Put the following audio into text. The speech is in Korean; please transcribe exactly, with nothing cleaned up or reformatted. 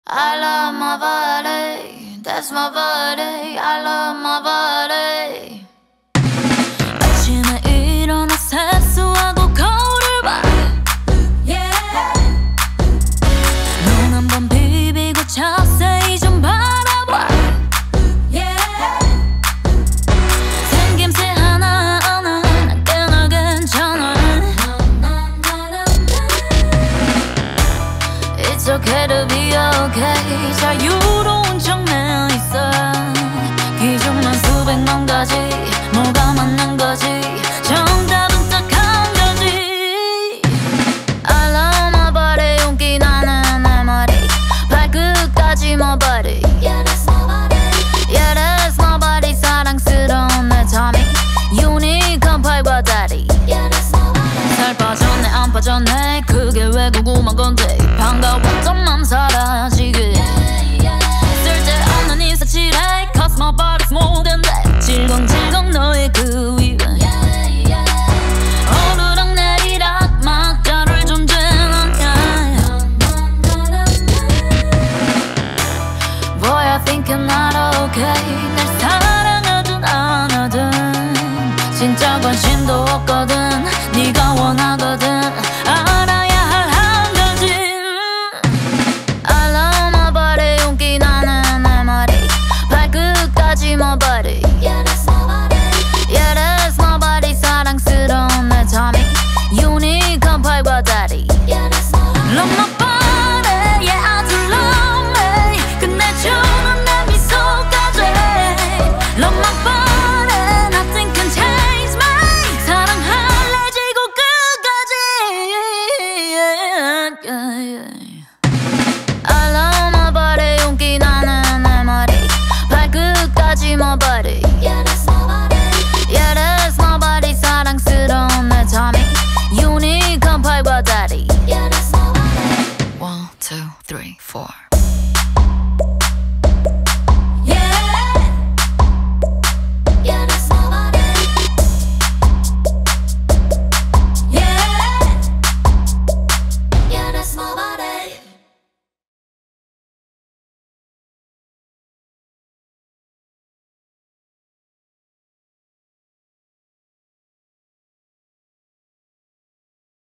I love my body, that's my body. I love my body. 아침에 일어나 세수하고 거울을 봐. Yeah. 눈 한 번 비비고 자세히 좀 바라봐. Yeah. 생김새 하나하나 난 꽤나 괜찮아. It's okay to be okay. 자유로운 척내 있어. 기준만 수백만 가지. 뭐가 맞는 거지? 정답은 딱 한 가지. I love my body. 용기 나는 내 머리 발끝까지 my body. Yeah, that's my body. Yeah, that's my body. 사랑스러운 내 tummy. 유니크한 팔과 다리. Yeah, that's my body. 살 빠졌네 안 빠졌네 그게 왜 궁금한 건데 반가웠던 맘 사라져.